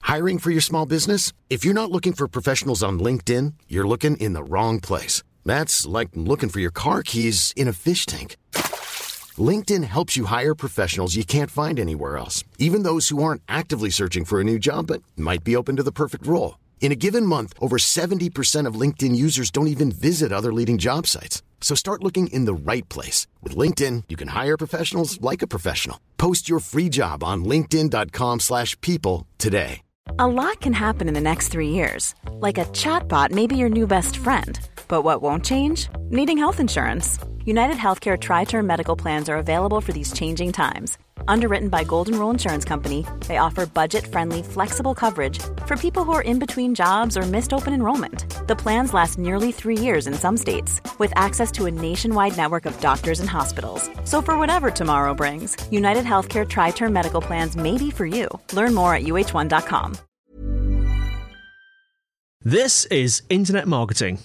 Hiring for your small business? If you're not looking for professionals on LinkedIn, you're looking in the wrong place. That's like looking for your car keys in a fish tank. LinkedIn helps you hire professionals you can't find anywhere else, even those who aren't actively searching for a new job but might be open to the perfect role. In a given month, over 70% of LinkedIn users don't even visit other leading job sites. So start looking in the right place. With LinkedIn, you can hire professionals like a professional. Post your free job on linkedin.com/people today. A lot can happen in the next 3 years. Like a chatbot may be your new best friend. But what won't change? Needing health insurance. United Healthcare Tri-Term Medical Plans are available for these changing times. Underwritten by Golden Rule Insurance Company, they offer budget-friendly, flexible coverage for people who are in between jobs or missed open enrollment. The plans last nearly 3 years in some states, with access to a nationwide network of doctors and hospitals. So for whatever tomorrow brings, United Healthcare Tri-Term Medical Plans may be for you. Learn more at uh1.com. This is Internet Marketing.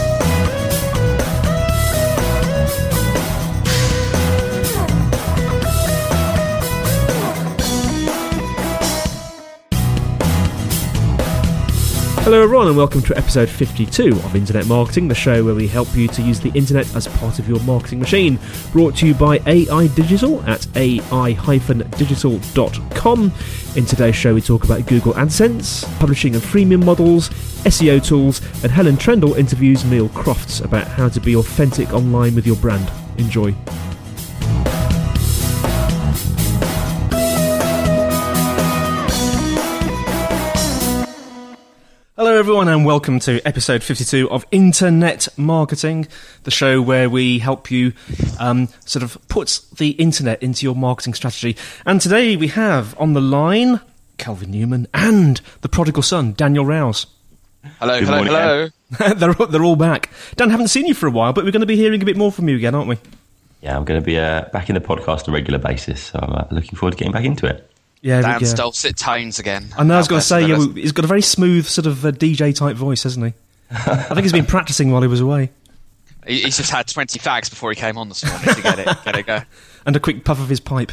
Hello everyone and welcome to episode 52 of Internet Marketing, the show where we help you to use the internet as part of your marketing machine. Brought to you by AI Digital at ai-digital.com. In today's show we talk about Google AdSense, publishing and freemium models, SEO tools, and Helen Trendle interviews Neil Crofts about how to be authentic online with your brand. Enjoy. Hello everyone and welcome to episode 52 of Internet Marketing, the show where we help you sort of put the internet into your marketing strategy. And today we have on the line Kelvin Newman and the prodigal son, Daniel Rouse. Hello, hello. They're all back. Dan, haven't seen you for a while, but we're going to be hearing a bit more from you again, aren't we? Yeah, I'm going to be back in the podcast on a regular basis, so I'm looking forward to getting back into it. Yeah, Dan's dulcet tones again. I know, I was going to say, he's got a very smooth sort of DJ-type voice, hasn't he? I think he's been practising while he was away. He's just had 20 fags before he came on this morning to get it go. And a quick puff of his pipe.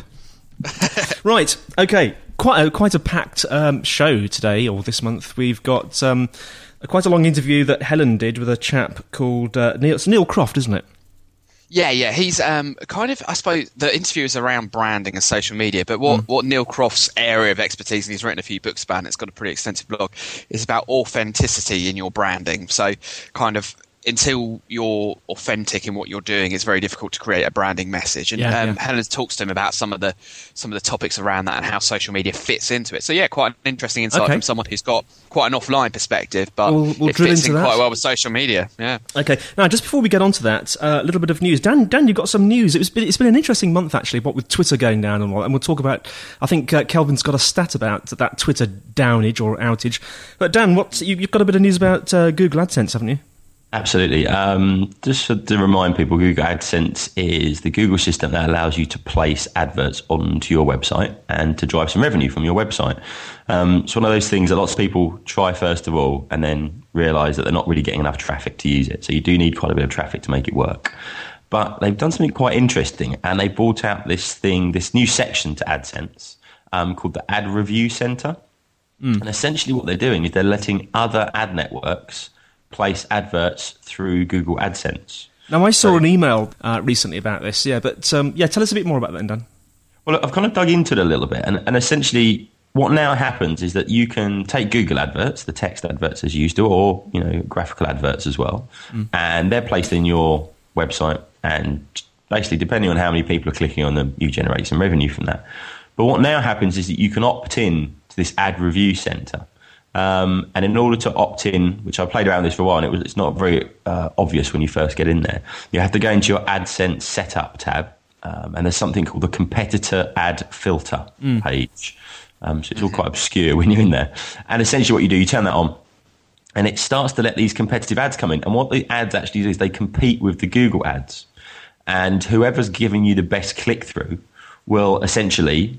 Right, okay, quite a packed show today, or this month. We've got quite a long interview that Helen did with a chap called Neil. It's Neil Croft, isn't it? Yeah, he's kind of, I suppose, the interview is around branding and social media, but what Neil Croft's area of expertise, and he's written a few books about it, it's got a pretty extensive blog, is about authenticity in your branding. So kind of until you're authentic in what you're doing, it's very difficult to create a branding message. And Helen talks to him about some of the topics around that and how social media fits into it. So yeah, quite an interesting insight from someone who's got quite an offline perspective, but it fits in quite well with social media. Yeah. Okay. Now, just before we get on to that, a little bit of news. Dan, you've got some news. It's been an interesting month actually, what with Twitter going down and all, and we'll talk about. I think Kelvin's got a stat about that Twitter downage or outage. But Dan, you've got a bit of news about Google AdSense, haven't you? Absolutely. Just to remind people, Google AdSense is the Google system that allows you to place adverts onto your website and to drive some revenue from your website. It's one of those things that lots of people try first of all and then realise that they're not really getting enough traffic to use it. So you do need quite a bit of traffic to make it work. But they've done something quite interesting, and they brought out this new section to AdSense called the Ad Review Center. And essentially what they're doing is they're letting other ad networks place adverts through Google AdSense. Now, I saw an email recently about this, but tell us a bit more about that, Dan. Well, I've kind of dug into it a little bit, and essentially what now happens is that you can take Google adverts, the text adverts as you used to, or graphical adverts as well, and they're placed in your website, and basically, depending on how many people are clicking on them, you generate some revenue from that. But what now happens is that you can opt in to this Ad Review Center. And in order to opt in, which I played around with this for a while, and it's not very obvious when you first get in there, you have to go into your AdSense Setup tab, and there's something called the Competitor Ad Filter page. So it's all quite obscure when you're in there. And essentially what you do, you turn that on, and it starts to let these competitive ads come in. And what the ads actually do is they compete with the Google ads. And whoever's giving you the best click-through will essentially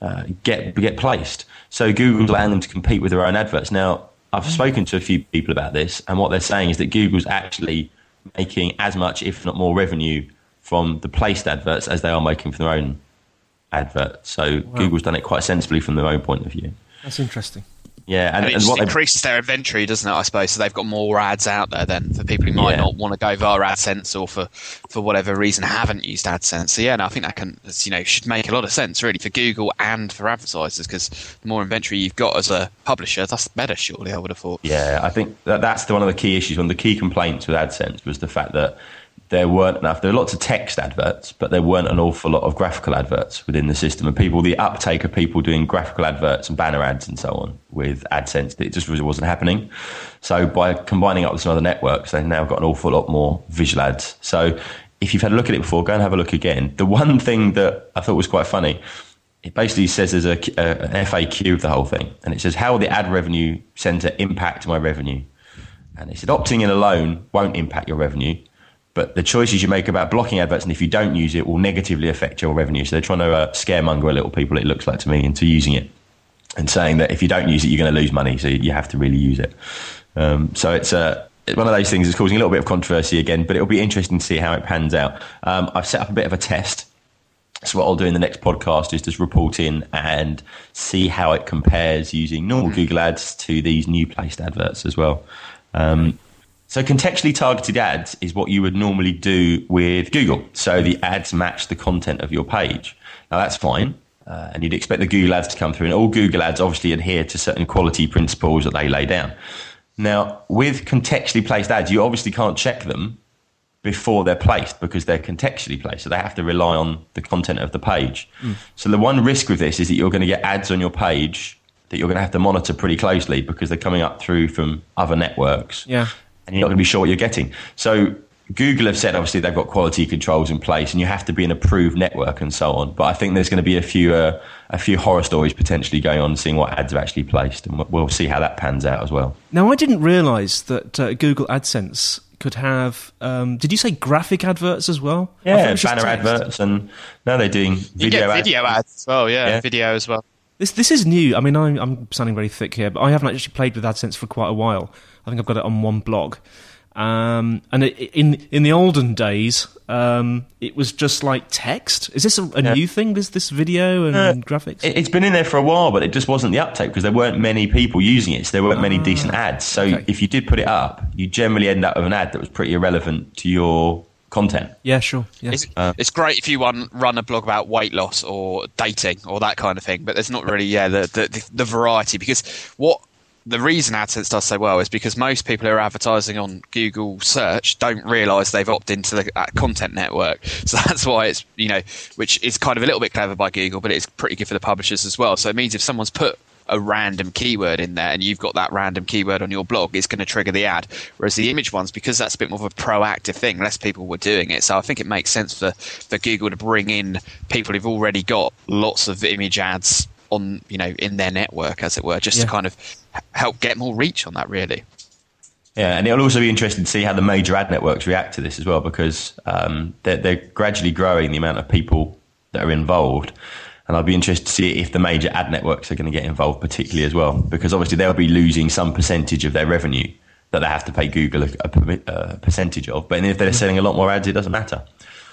get placed. So Google's allowing them to compete with their own adverts. Now, I've spoken to a few people about this, and what they're saying is that Google's actually making as much, if not more, revenue from the placed adverts as they are making from their own adverts. So Google's done it quite sensibly from their own point of view. That's interesting. Yeah, and it just increases their inventory, doesn't it, I suppose? So they've got more ads out there then for people who might not want to go via AdSense or for whatever reason haven't used AdSense. So I think that should make a lot of sense really for Google and for advertisers, because the more inventory you've got as a publisher, that's better, surely, I would have thought. Yeah, I think that's one of the key issues. One of the key complaints with AdSense was the fact that there weren't enough. There were lots of text adverts, but there weren't an awful lot of graphical adverts within the system. And the uptake of people doing graphical adverts and banner ads and so on with AdSense, it just wasn't happening. So by combining up with some other networks, they've now got an awful lot more visual ads. So if you've had a look at it before, go and have a look again. The one thing that I thought was quite funny, it basically says there's an FAQ of the whole thing. And it says, how will the ad revenue center impact my revenue? And it said, opting in alone won't impact your revenue, but the choices you make about blocking adverts, and if you don't use it, will negatively affect your revenue. So they're trying to scaremonger a little people, it looks like to me, into using it and saying that if you don't use it, you're going to lose money. So you have to really use it. So it's one of those things that's causing a little bit of controversy again, but it'll be interesting to see how it pans out. I've set up a bit of a test. So what I'll do in the next podcast is just report in and see how it compares using normal Google ads to these new placed adverts as well. So contextually targeted ads is what you would normally do with Google. So the ads match the content of your page. Now that's fine. And you'd expect the Google ads to come through. And all Google ads obviously adhere to certain quality principles that they lay down. Now, with contextually placed ads, you obviously can't check them before they're placed because they're contextually placed. So they have to rely on the content of the page. So the one risk with this is that you're going to get ads on your page that you're going to have to monitor pretty closely because they're coming up through from other networks. Yeah. And you're not going to be sure what you're getting. So Google have said, obviously, they've got quality controls in place and you have to be an approved network and so on. But I think there's going to be a few horror stories potentially going on, seeing what ads are actually placed. And we'll see how that pans out as well. Now, I didn't realise that Google AdSense could have, did you say graphic adverts as well? Yeah, banner adverts. And now they're doing video ads. Video ads as well, yeah, video as well. This is new. I mean, I'm sounding very thick here, but I haven't actually played with AdSense for quite a while. I think I've got it on one blog. And in the olden days, it was just like text. Is this a new thing, this video and graphics? It's been in there for a while, but it just wasn't the uptake because there weren't many people using it. So there weren't many decent ads. So if you did put it up, you generally end up with an ad that was pretty irrelevant to your content. Yeah, sure. Yeah. It's great if you run a blog about weight loss or dating or that kind of thing, but there's not really the variety, because the reason AdSense does so well is because most people who are advertising on Google search don't realise they've opted into the content network. So that's why it's, which is kind of a little bit clever by Google, but it's pretty good for the publishers as well. So it means if someone's put a random keyword in there and you've got that random keyword on your blog, it's going to trigger the ad. Whereas the image ones, because that's a bit more of a proactive thing, less people were doing it. So I think it makes sense for Google to bring in people who've already got lots of image ads on, in their network, as it were, just to kind of help get more reach on that, really. Yeah, and it'll also be interesting to see how the major ad networks react to this as well, because they're gradually growing the amount of people that are involved. And I'll be interested to see if the major ad networks are going to get involved particularly as well, because obviously they'll be losing some percentage of their revenue that they have to pay Google a percentage of. But if they're selling a lot more ads, it doesn't matter.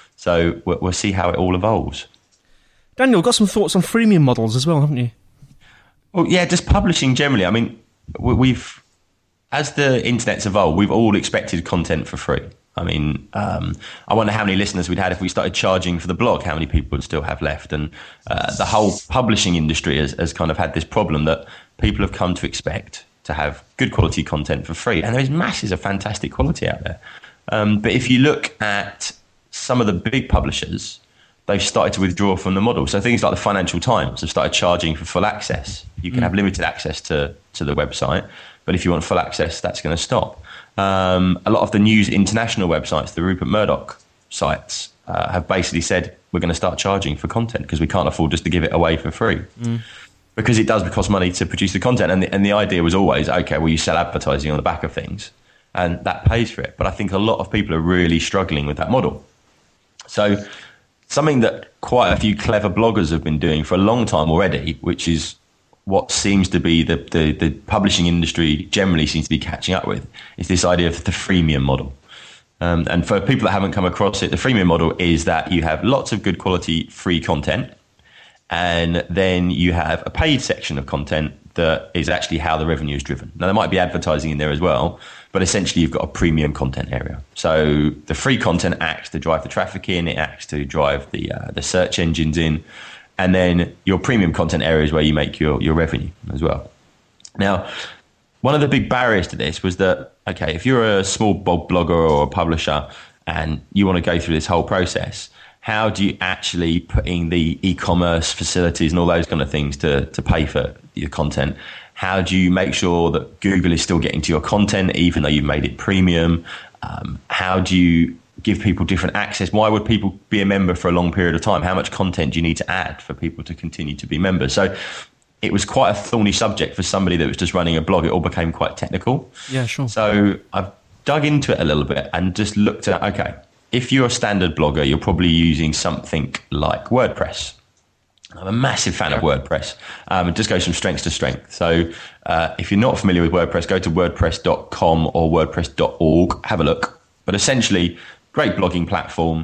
So we'll see how it all evolves. Daniel, got some thoughts on freemium models as well, haven't you? Well, yeah, just publishing generally. I mean, we've, as the internet's evolved, we've all expected content for free. I mean, I wonder how many listeners we'd had if we started charging for the blog, how many people would still have left. And the whole publishing industry has kind of had this problem that people have come to expect to have good quality content for free. And there is masses of fantastic quality out there. But if you look at some of the big publishers, they've started to withdraw from the model. So things like the Financial Times have started charging for full access. You can have limited access to the website, but if you want full access, that's going to stop. A lot of the News International websites, the Rupert Murdoch sites, have basically said, we're going to start charging for content because we can't afford just to give it away for free. Because it does cost money to produce the content. And the idea was always, okay, well, you sell advertising on the back of things and that pays for it. But I think a lot of people are really struggling with that model. So something that quite a few clever bloggers have been doing for a long time already, which is what seems to be the publishing industry generally seems to be catching up with, is this idea of the freemium model. And for people that haven't come across it, the freemium model is that you have lots of good quality free content, and then you have a paid section of content that is actually how the revenue is driven. Now, there might be advertising in there as well, but essentially you've got a premium content area. So the free content acts to drive the traffic in, it acts to drive the search engines in, and then your premium content area is where you make your revenue as well. Now, one of the big barriers to this was that, okay, if you're a small blogger or a publisher and you want to go through this whole process, how do you actually put in the e-commerce facilities and all those kind of things to pay for your content? How do you make sure that Google is still getting to your content even though you've made it premium? How do you give people different access? Why would people be a member for a long period of time? How much content do you need to add for people to continue to be members? So it was quite a thorny subject for somebody that was just running a blog. It all became quite technical. Yeah, sure. So I've dug into it a little bit and just looked at, okay, if you're a standard blogger, you're probably using something like WordPress. I'm a massive fan of WordPress. It just goes from strength to strength. So if you're not familiar with WordPress, go to wordpress.com or wordpress.org, have a look. But essentially, great blogging platform,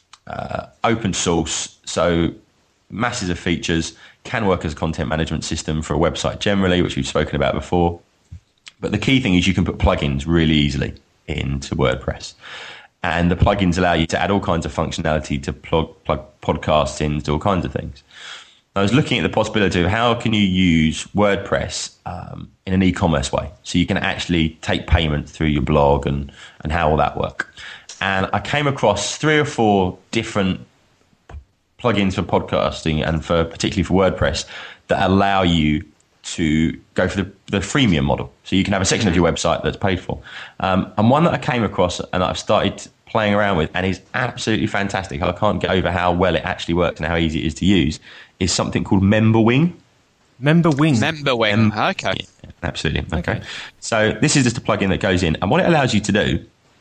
open source, so masses of features, can work as a content management system for a website generally, which we've spoken about before. But the key thing is you can put plugins really easily into WordPress. And the plugins allow you to add all kinds of functionality to plug podcasts in, to all kinds of things. I was looking at the possibility of how can you use WordPress in an e-commerce way, so you can actually take payment through your blog and how will that work. And I came across 3 or 4 different plugins for podcasting and particularly for WordPress that allow you to go for the freemium model. So you can have a section of your website that's paid for. And one that I came across and I've started playing around with and is absolutely fantastic, I can't get over how well it actually works and how easy it is to use, is something called MemberWing. MemberWing, okay. Yeah, absolutely, okay. So this is just a plugin that goes in, and what it allows you to do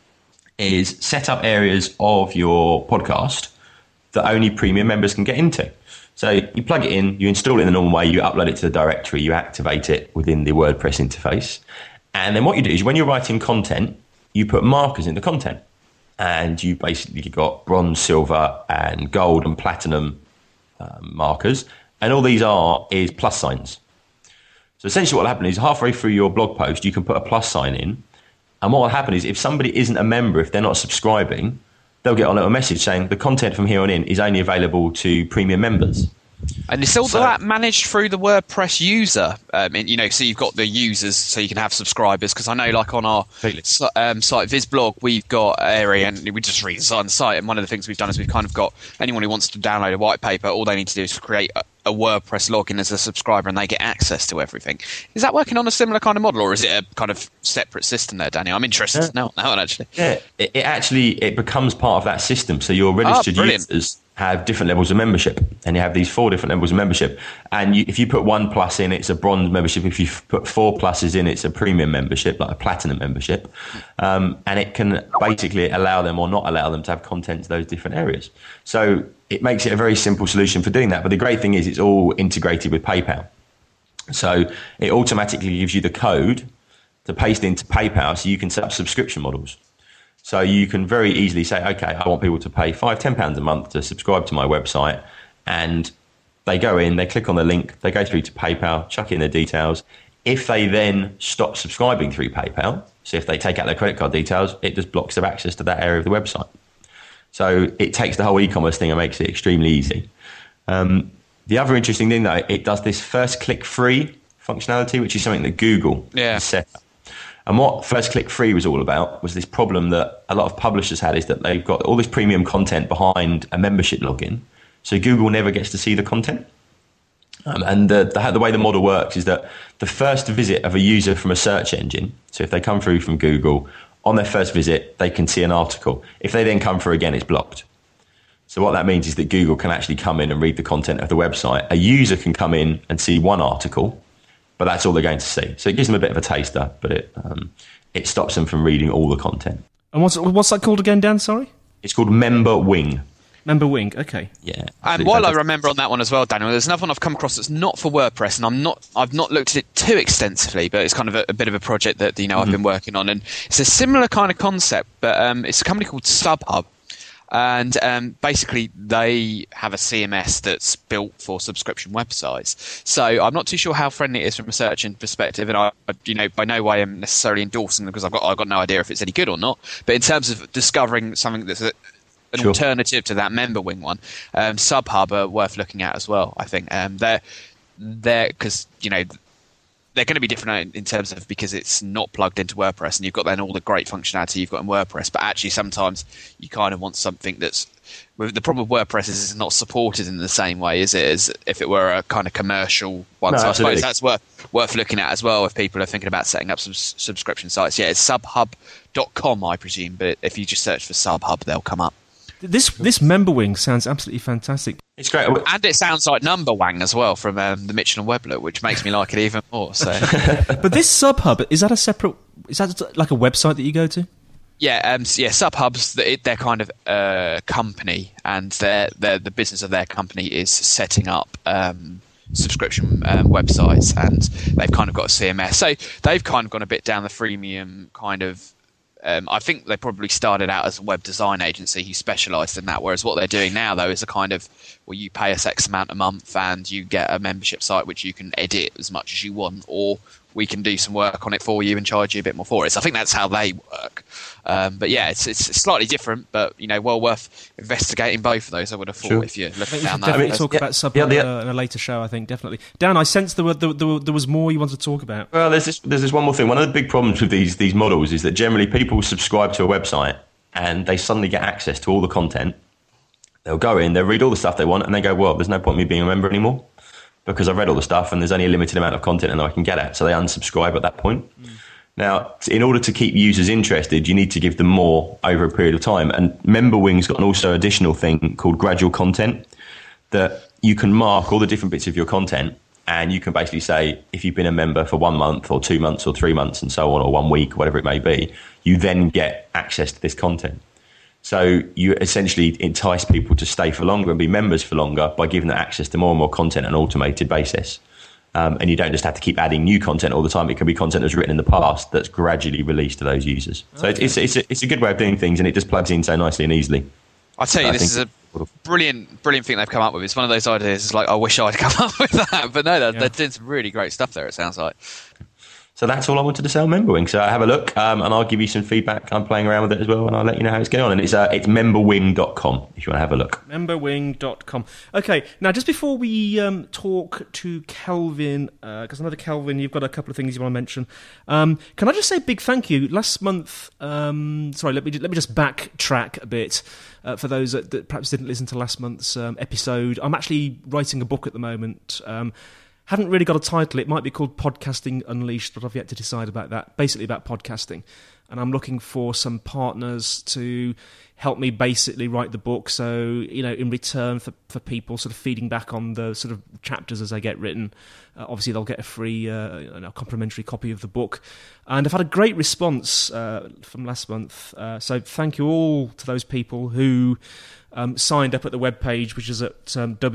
is set up areas of your podcast that only premium members can get into. So you plug it in, you install it in the normal way, you upload it to the directory, you activate it within the WordPress interface. And then what you do is when you're writing content, you put markers in the content. And you basically got bronze, silver, and gold and platinum markers. And all these is plus signs. So essentially what will happen is halfway through your blog post, you can put a plus sign in. And what will happen is if somebody isn't a member, if they're not subscribing, they'll get a little message saying the content from here on in is only available to premium members. And is all that managed through the WordPress user? So you've got the users, so you can have subscribers. Because I know, like on our site, VizBlog, we've got an area, and we just redesigned the site. And one of the things we've done is we've kind of got anyone who wants to download a white paper, all they need to do is create a WordPress login as a subscriber, and they get access to everything. Is that working on a similar kind of model, or is it a kind of separate system there, Danny? I'm interested to know that one, actually. Yeah, it becomes part of that system. So your registered users have different levels of membership, and you have these 4 different levels of membership. And if you put 1 plus in, it's a bronze membership. If you put 4 pluses in, it's a premium membership, like a platinum membership. And it can basically allow them or not allow them to have content to those different areas. So it makes it a very simple solution for doing that. But the great thing is it's all integrated with PayPal. So it automatically gives you the code to paste into PayPal so you can set up subscription models. So you can very easily say, okay, I want people to pay £5-10 a month to subscribe to my website. And they go in, they click on the link, they go through to PayPal, chuck in their details. If they then stop subscribing through PayPal, so if they take out their credit card details, it just blocks their access to that area of the website. So it takes the whole e-commerce thing and makes it extremely easy. The other interesting thing, though, it does this first click free functionality, which is something that Google has set up. And what First Click Free was all about was this problem that a lot of publishers had, is that they've got all this premium content behind a membership login, so Google never gets to see the content. And the way the model works is that the first visit of a user from a search engine, so if they come through from Google, on their first visit, they can see an article. If they then come through again, it's blocked. So what that means is that Google can actually come in and read the content of the website. A user can come in and see one article, but that's all they're going to see. So it gives them a bit of a taster, but it stops them from reading all the content. And what's that called again, Dan? Sorry? It's called MemberWing. MemberWing, okay. Yeah. And while I remember on that one as well, Daniel, there's another one I've come across that's not for WordPress, and I've not looked at it too extensively, but it's kind of a bit of a project that I've been working on, and it's a similar kind of concept, but it's a company called StubHub. And basically, they have a CMS that's built for subscription websites. So I'm not too sure how friendly it is from a search engine perspective, and I by no way am necessarily endorsing them because I've got no idea if it's any good or not. But in terms of discovering something that's an alternative to that MemberWing one, SubHub are worth looking at as well. I think they're because they're going to be different in terms of because it's not plugged into WordPress, and you've got then all the great functionality you've got in WordPress. But actually, sometimes you kind of want something that's. The problem with WordPress is it's not supported in the same way, is it, as if it were a kind of commercial one. No, so absolutely. I suppose that's worth looking at as well if people are thinking about setting up some subscription sites. Yeah, it's subhub.com, I presume, but if you just search for SubHub, they'll come up. This MemberWing sounds absolutely fantastic. It's great. And it sounds like Numberwang as well from the Mitchell and Webb look, which makes me like it even more. So, But this SubHub, is that like a website that you go to? Yeah, SubHub's they're kind of a company, and the business of their company is setting up subscription websites, and they've kind of got a CMS. So they've kind of gone a bit down the freemium kind of. I think they probably started out as a web design agency who specialised in that, whereas what they're doing now, though, is a kind of, well, you pay us X amount a month and you get a membership site which you can edit as much as you want, or we can do some work on it for you and charge you a bit more for it. So I think that's how they work. But yeah, it's slightly different, but well worth investigating both of those. I would have thought if you're looking down that. Definitely talk about SubHub in a later show. I think definitely. Dan, I sensed there was more you wanted to talk about. Well, there's this one more thing. One of the big problems with these models is that generally people subscribe to a website and they suddenly get access to all the content. They'll go in, they'll read all the stuff they want, and they go, well, there's no point in me being a member anymore because I've read all the stuff and there's only a limited amount of content and I can get at. So they unsubscribe at that point. Now, in order to keep users interested, you need to give them more over a period of time. And MemberWing's got an also additional thing called gradual content that you can mark all the different bits of your content, and you can basically say, if you've been a member for 1 month or 2 months or 3 months and so on, or 1 week, whatever it may be, you then get access to this content. So you essentially entice people to stay for longer and be members for longer by giving them access to more and more content on an automated basis. And you don't just have to keep adding new content all the time. It can be content that's written in the past that's gradually released to those users. So it's a good way of doing things, and it just plugs in so nicely and easily. I tell you, this is a brilliant thing they've come up with. It's one of those ideas. It's like, I wish I'd come up with that, but no, they're doing some really great stuff there. It sounds like. So that's all I wanted to say on MemberWing. So have a look, and I'll give you some feedback. I'm playing around with it as well, and I'll let you know how it's going on. And it's memberwing.com if you want to have a look. Memberwing.com. Okay, now just before we talk to Kelvin, because I know that Kelvin, you've got a couple of things you want to mention. Can I just say a big thank you? Last month, sorry, let me just backtrack a bit. For those that perhaps didn't listen to last month's episode, I'm actually writing a book at the moment. Haven't really got a title. It might be called Podcasting Unleashed, but I've yet to decide about that. Basically about podcasting. And I'm looking for some partners to help me basically write the book. So, in return for people sort of feeding back on the sort of chapters as they get written, obviously they'll get a free, complimentary copy of the book. And I've had a great response from last month. So thank you all to those people who signed up at the webpage, which is at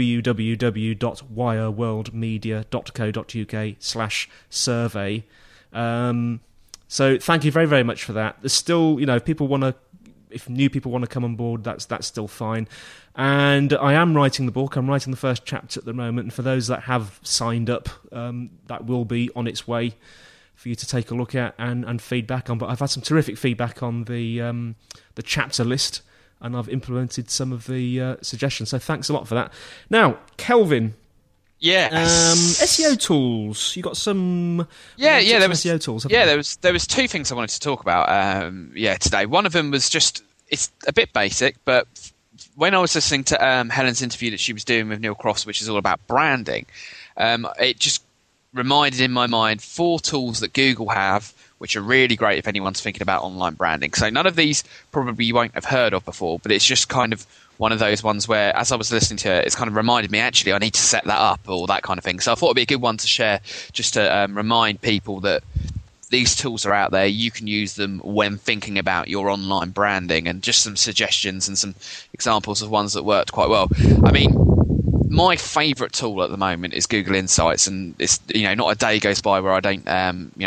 www.wireworldmedia.co.uk/survey. So thank you very, very much for that. There's still, if new people want to come on board, that's still fine. And I am writing the book. I'm writing the first chapter at the moment. And for those that have signed up, that will be on its way for you to take a look at and feedback on. But I've had some terrific feedback on the chapter list, and I've implemented some of the suggestions. So thanks a lot for that. Now, Kelvin. Yeah. SEO tools. You got some. There was SEO tools. There was two things I wanted to talk about. Today. One of them was it's a bit basic, but when I was listening to Helen's interview that she was doing with Neil Crofts, which is all about branding, it just reminded in my mind 4 tools that Google have, which are really great if anyone's thinking about online branding. So none of these probably you won't have heard of before, but it's just kind of one of those ones where, as I was listening to it, it's kind of reminded me, actually, I need to set that up or that kind of thing. So I thought it'd be a good one to share, just to remind people that these tools are out there. You can use them when thinking about your online branding, and just some suggestions and some examples of ones that worked quite well. I mean, my favourite tool at the moment is Google Insights, and it's not a day goes by where I don't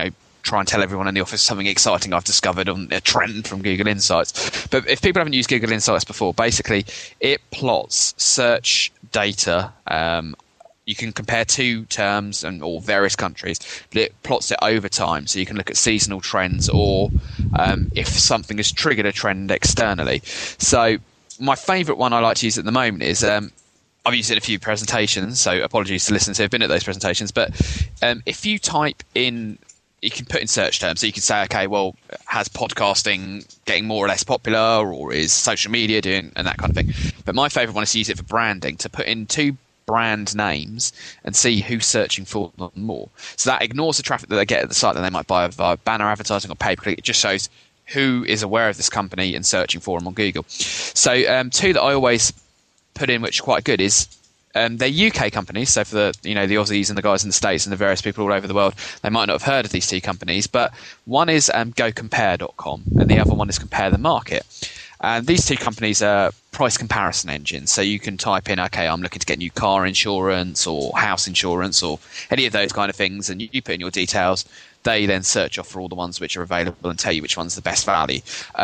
try and tell everyone in the office something exciting I've discovered on a trend from Google Insights. But if people haven't used Google Insights before, basically it plots search data. You can compare two terms or various countries, but it plots it over time. So you can look at seasonal trends or if something has triggered a trend externally. So my favourite one I like to use at the moment is I've used it in a few presentations, so apologies to listeners who have been at those presentations. But if you type in, you can put in search terms. So you can say, okay, well, has podcasting getting more or less popular, or is social media doing, and that kind of thing. But my favourite one is to use it for branding, to put in two brand names and see who's searching for them more. So that ignores the traffic that they get at the site that they might buy via banner advertising or pay-per-click. It just shows who is aware of this company and searching for them on Google. So two that I always put in, which are quite good, is they're UK companies. So for the the Aussies and the guys in the States and the various people all over the world, they might not have heard of these two companies. But one is GoCompare.com and the other one is Compare the Market. And these two companies are price comparison engines. So you can type in, okay, I'm looking to get new car insurance or house insurance or any of those kind of things, and you put in your details. They then search off for all the ones which are available and tell you which one's the best value.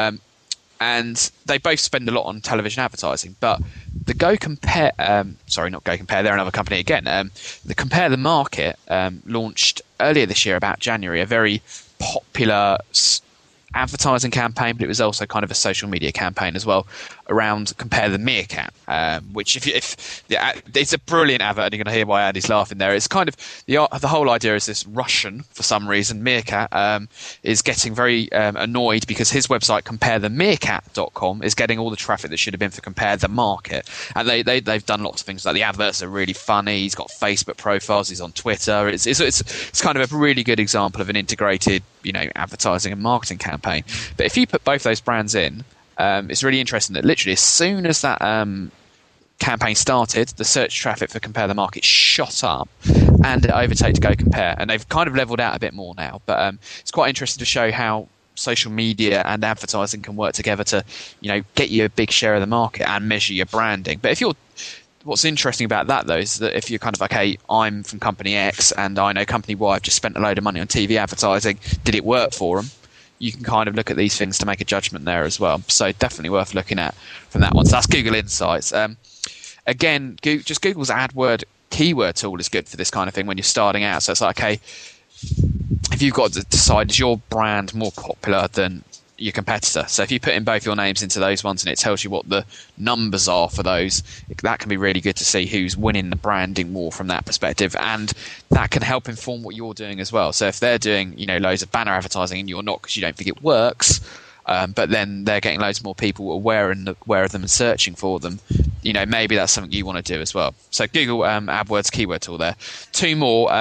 And they both spend a lot on television advertising. But the GoCompare, not GoCompare, they're another company again. The Compare the Market launched earlier this year, about January, a very popular advertising campaign, but it was also kind of a social media campaign as well around Compare the Meerkat, which it's a brilliant advert, and you're going to hear why Andy's laughing there. It's kind of the whole idea is this Russian, for some reason, Meerkat is getting very annoyed because his website comparethemeerkat.com is getting all the traffic that should have been for Compare the Market, and they've done lots of things. Like the adverts are really funny. He's got Facebook profiles. He's on Twitter. It's kind of a really good example of an integrated advertising and marketing campaign. But if you put both those brands in, it's really interesting that literally as soon as that campaign started, the search traffic for Compare the Market shot up and it overtook GoCompare, and they've kind of leveled out a bit more now. But it's quite interesting to show how social media and advertising can work together to get you a big share of the market and measure your branding. But what's interesting about that, though, is that if you're kind of, okay, I'm from company X and I know company Y have just spent a load of money on TV advertising, did it work for them? You can kind of look at these things to make a judgment there as well. So definitely worth looking at from that one. So that's Google Insights. Again, just Google's AdWord keyword tool is good for this kind of thing when you're starting out. So it's like, okay, if you've got to decide, is your brand more popular than your competitor? So if you put in both your names into those ones and it tells you what the numbers are for those, that can be really good to see who's winning the branding war from that perspective, and that can help inform what you're doing as well. So if they're doing loads of banner advertising and you're not because you don't think it works, but then they're getting loads more people aware of them and searching for them, maybe that's something you want to do as well. So Google AdWords keyword tool there. Two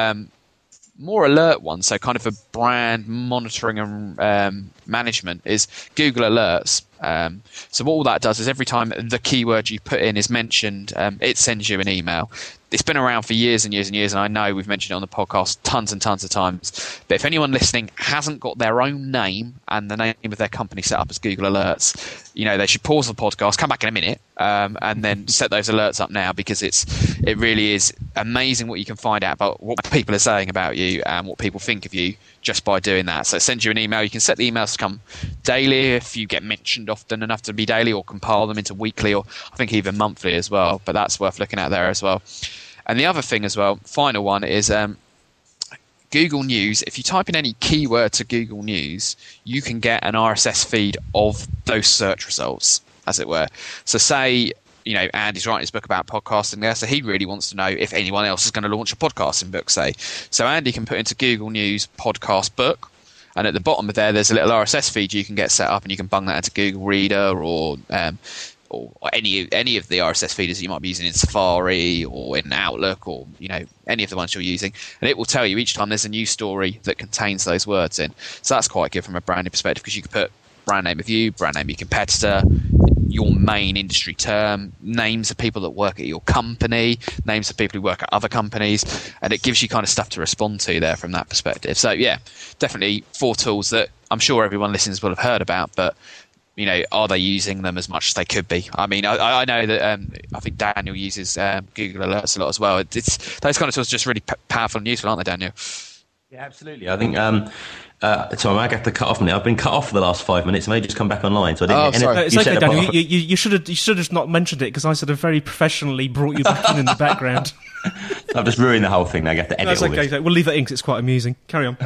more alert ones, so kind of a brand monitoring and management, is Google Alerts. So what all that does is every time the keyword you put in is mentioned, it sends you an email. It's been around for years and years and years, and I know we've mentioned it on the podcast tons and tons of times. But if anyone listening hasn't got their own name and the name of their company set up as Google Alerts, they should pause the podcast, come back in a minute, and then set those alerts up now, because it really is amazing what you can find out about what people are saying about you and what people think of you just by doing that. So it sends you an email. You can set the emails to come daily if you get mentioned often enough to be daily, or compile them into weekly, or I think even monthly as well. But that's worth looking at there as well. And the other thing as well, final one, is Google News. If you type in any keyword to Google News, you can get an RSS feed of those search results, as it were. So say, Andy's writing his book about podcasting there, so he really wants to know if anyone else is going to launch a podcasting book, say. So Andy can put into Google News podcast book, and at the bottom of there's a little RSS feed you can get set up, and you can bung that into Google Reader or any of the RSS feeders you might be using in Safari or in Outlook, or any of the ones you're using, and it will tell you each time there's a new story that contains those words in. So that's quite good from a branding perspective, because you can put brand name of you, brand name of your competitor, your main industry term, names of people that work at your company, names of people who work at other companies, and it gives you kind of stuff to respond to there from that perspective. So yeah, definitely 4 tools that I'm sure everyone listening will have heard about, but are they using them as much as they could be? I mean, I know that I think Daniel uses Google Alerts a lot as well. It's those kind of tools are just really powerful and useful, aren't they, Daniel? Yeah, absolutely. I think So I might have to cut off a minute. I've been cut off for the last 5 minutes. I may just come back online. So I didn't get sorry. anything. It's You okay, said Daniel. about- You should have just not mentioned it because I sort of very professionally brought you back in the background. I've just ruined the whole thing. Now I have to edit That's all okay. this. We'll leave that in 'cause it's quite amusing. Carry on.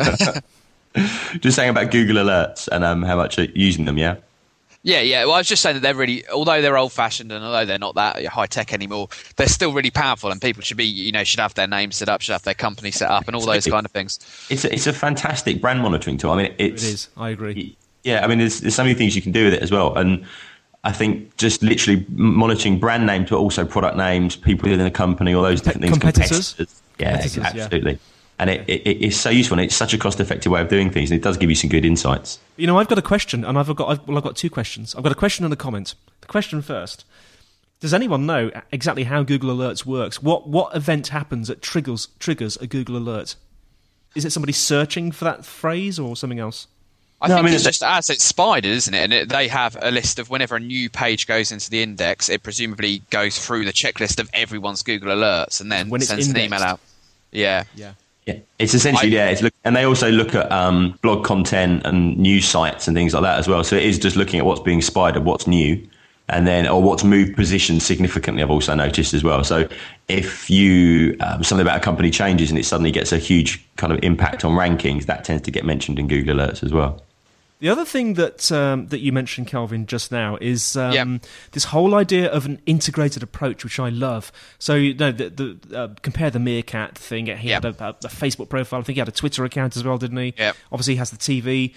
Just saying about Google Alerts and how much you're using them, yeah? Yeah. Well, I was just saying that they're really, although they're old-fashioned and although they're not that high-tech anymore, they're still really powerful, and people should be, should have their name set up, should have their company set up, and all those kind of things. It's a fantastic brand monitoring tool. I mean, It is. I agree. Yeah, I mean, there's so many things you can do with it as well. And I think just literally monitoring brand names, but also product names, people within the company, all those different things. Competitors. Yeah, Competitors, absolutely. And it's so useful, and it's such a cost-effective way of doing things, and it does give you some good insights. I've got a question, and I've got two questions. I've got a question and a comment. The question first: does anyone know exactly how Google Alerts works? What event happens that triggers a Google Alert? Is it somebody searching for that phrase or something else? I think it's just as it's spidered, isn't it? And they have a list of whenever a new page goes into the index, it presumably goes through the checklist of everyone's Google Alerts and then sends an email out. Yeah. Yeah. Yeah, it's essentially and they also look at blog content and news sites and things like that as well. So it is just looking at what's being spidered, what's new, and then or what's moved position significantly. I've also noticed as well. So if you something about a company changes and it suddenly gets a huge kind of impact on rankings, that tends to get mentioned in Google Alerts as well. The other thing that you mentioned, Kelvin, just now is this whole idea of an integrated approach, which I love. So, compare the Meerkat thing. He had a Facebook profile. I think he had a Twitter account as well, didn't he? Yep. Obviously, he has the TV.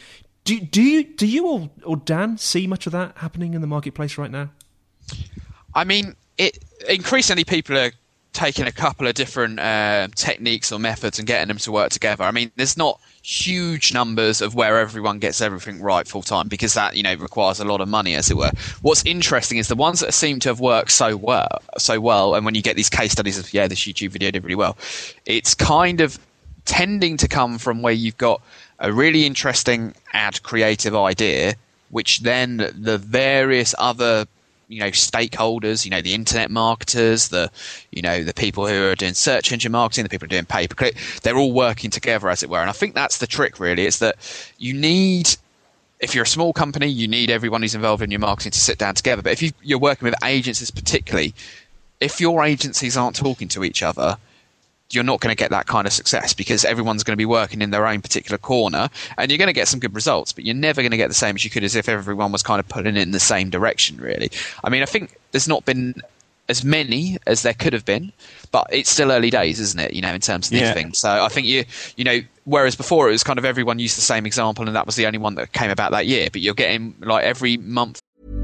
Do you or Dan see much of that happening in the marketplace right now? I mean, increasingly people are taking a couple of different techniques or methods and getting them to work together. I mean, there's not huge numbers of where everyone gets everything right full time because that requires a lot of money, as it were. What's interesting is the ones that seem to have worked so well, and when you get these case studies of this YouTube video did really well, it's kind of tending to come from where you've got a really interesting ad creative idea, which then the various other stakeholders, the internet marketers, the people who are doing search engine marketing, the people who are doing pay-per-click, they're all working together, as it were. And I think that's the trick, really. It's that if you're a small company, you need everyone who's involved in your marketing to sit down together. But if you're working with agencies particularly, if your agencies aren't talking to each other, you're not going to get that kind of success because everyone's going to be working in their own particular corner, and you're going to get some good results, but you're never going to get the same as you could as if everyone was kind of pulling it in the same direction, really. I mean, I think there's not been as many as there could have been, but it's still early days, isn't it, in terms of these things. So I think whereas before it was kind of everyone used the same example and that was the only one that came about that year, but you're getting every month.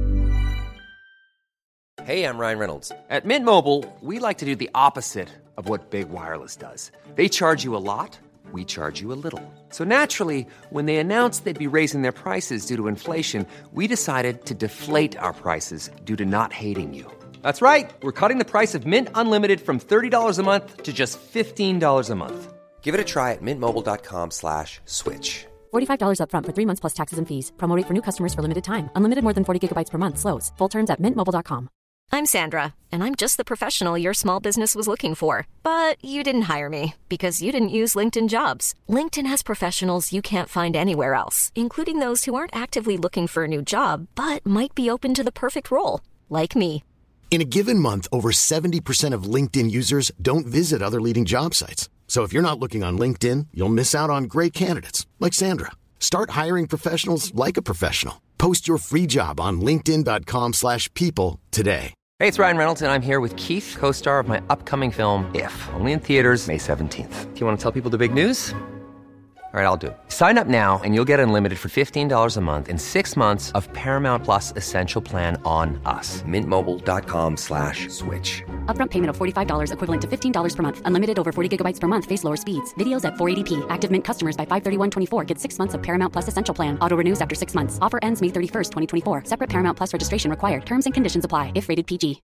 Hey, I'm Ryan Reynolds. At Mint Mobile, we like to do the opposite of what Big Wireless does. They charge you a lot, we charge you a little. So naturally, when they announced they'd be raising their prices due to inflation, we decided to deflate our prices due to not hating you. That's right. We're cutting the price of Mint Unlimited from $30 a month to just $15 a month. Give it a try at mintmobile.com/switch. $45 up front for 3 months plus taxes and fees. Promo rate for new customers for limited time. Unlimited more than 40 gigabytes per month. Slows full terms at mintmobile.com. I'm Sandra, and I'm just the professional your small business was looking for. But you didn't hire me because you didn't use LinkedIn Jobs. LinkedIn has professionals you can't find anywhere else, including those who aren't actively looking for a new job, but might be open to the perfect role, like me. In a given month, over 70% of LinkedIn users don't visit other leading job sites. So if you're not looking on LinkedIn, you'll miss out on great candidates like Sandra. Start hiring professionals like a professional. Post your free job on linkedin.com/people today. Hey, it's Ryan Reynolds, and I'm here with Keith, co-star of my upcoming film, If, only in theaters May 17th. Do you want to tell people the big news? All right, I'll do it. Sign up now and you'll get unlimited for $15 a month and 6 months of Paramount Plus Essential Plan on us. MintMobile.com/switch. Upfront payment of $45 equivalent to $15 per month. Unlimited over 40 gigabytes per month. Face lower speeds. Videos at 480p. Active Mint customers by 531.24 get 6 months of Paramount Plus Essential Plan. Auto renews after 6 months. Offer ends May 31st, 2024. Separate Paramount Plus registration required. Terms and conditions apply if rated PG.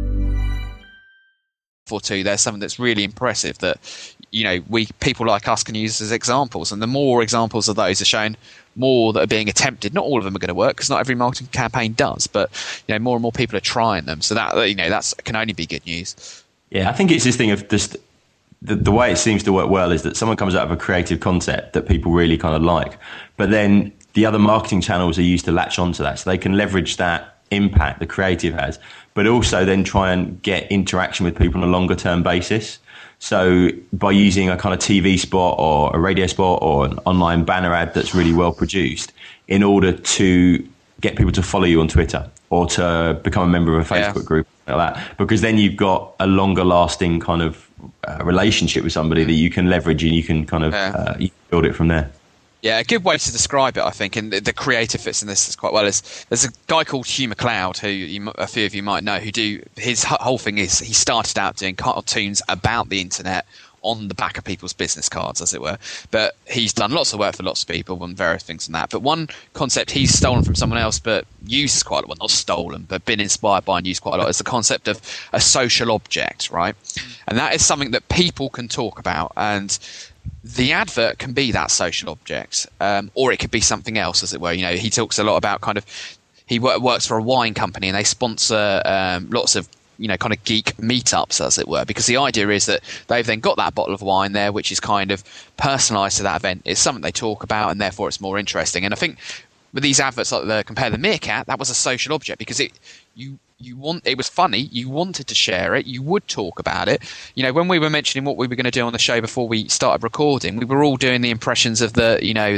There's something that's really impressive that people like us can use as examples, and the more examples of those are shown, more that are being attempted. Not all of them are going to work because not every marketing campaign does, but more and more people are trying them, so that that can only be good news. Yeah, I think it's this thing of just the way it seems to work well is that someone comes out with a creative concept that people really kind of like, but then the other marketing channels are used to latch onto that, so they can leverage that impact the creative has, but also then try and get interaction with people on a longer term basis. So by using a kind of TV spot or a radio spot or an online banner ad that's really well produced in order to get people to follow you on Twitter or to become a member of a Facebook group like that, because then you've got a longer lasting kind of relationship with somebody that you can leverage, and you can kind of you can build it from there. Yeah, a good way to describe it, I think, and the creative fits in this quite well, is there's a guy called Hugh McLeod, who a few of you might know, his whole thing is he started out doing cartoons about the internet on the back of people's business cards, as it were. But he's done lots of work for lots of people and various things and that. But one concept he's stolen from someone else, but uses quite a lot, well, not stolen, but been inspired by and used quite a lot, is the concept of a social object, right? And that is something that people can talk about. And the advert can be that social object, or it could be something else, as it were. You know, he talks a lot about kind of, he works for a wine company, and they sponsor lots of, you know, kind of geek meetups, as it were, because the idea is that they've then got that bottle of wine there, which is kind of personalised to that event. It's something they talk about, and therefore it's more interesting. And I think with these adverts like the Compare the Meerkat, that was a social object, because it was funny, you wanted to share it, you would talk about it. You know, when we were mentioning what we were going to do on the show before we started recording, we were all doing the impressions of the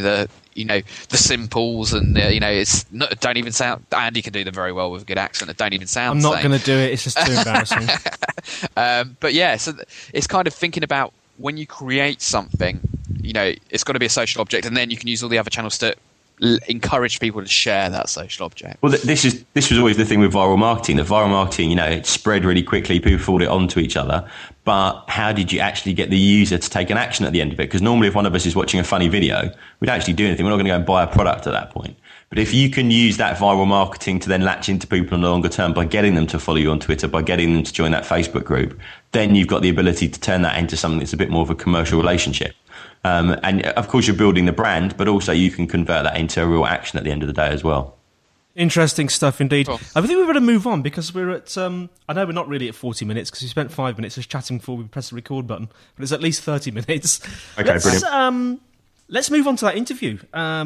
Simples, and it's not, don't even sound. Andy can do them very well with a good accent. It don't even sound. I'm not going to do it. It's just too embarrassing. But yeah, so it's kind of thinking about when you create something, you know, it's got to be a social object, and then you can use all the other channels to encourage people to share that social object. Well, this was always the thing with viral marketing. The viral marketing, you know, it spread really quickly. People forwarded it onto each other. But how did you actually get the user to take an action at the end of it? Because normally if one of us is watching a funny video, we don't actually do anything. We're not going to go and buy a product at that point. But if you can use that viral marketing to then latch into people in the longer term by getting them to follow you on Twitter, by getting them to join that Facebook group, then you've got the ability to turn that into something that's a bit more of a commercial relationship. And of course you're building the brand, but also you can convert that into a real action at the end of the day as well. Interesting stuff indeed. Cool. I think we better move on, because we're at, I know we're not really at 40 minutes because we spent 5 minutes just chatting before we pressed the record button, but it's at least 30 minutes. Okay, brilliant. Let's move on to that interview.